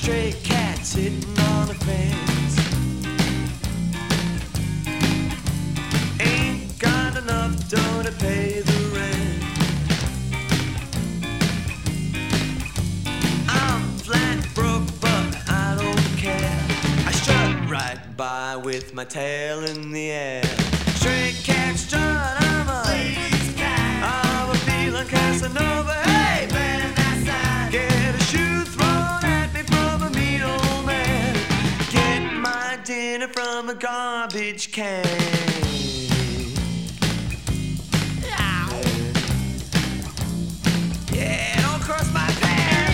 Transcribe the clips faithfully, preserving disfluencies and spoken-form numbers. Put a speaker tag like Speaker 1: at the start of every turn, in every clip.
Speaker 1: stray cat sitting on the fence. Ain't got enough dough to pay the rent. I'm flat broke, but I don't care. I strut right by with my tail in the air. Stray cat strut, I'm a lazy cat. I'm a feeling Casanova. Hey, man, that's that. Get a shoe thrown at me from a mean old man. Get my dinner from a garbage can. Yeah, don't cross my path.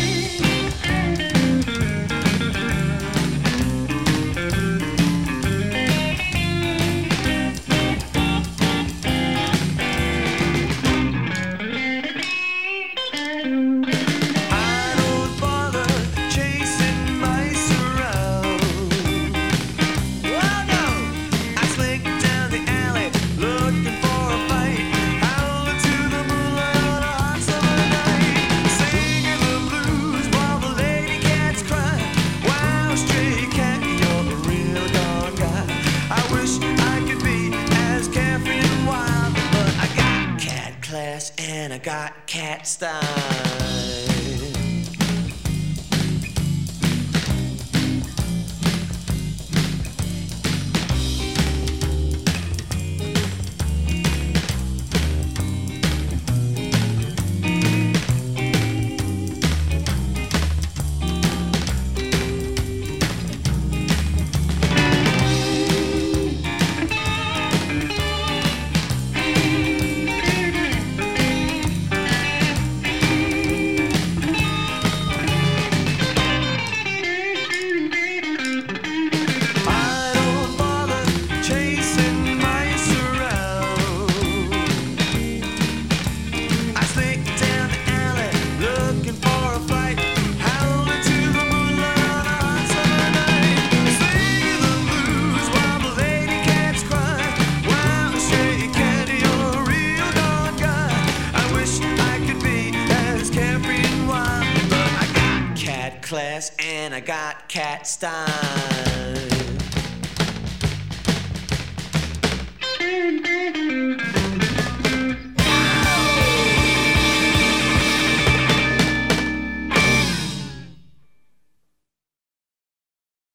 Speaker 1: And I got cat style. Class and I got cat style.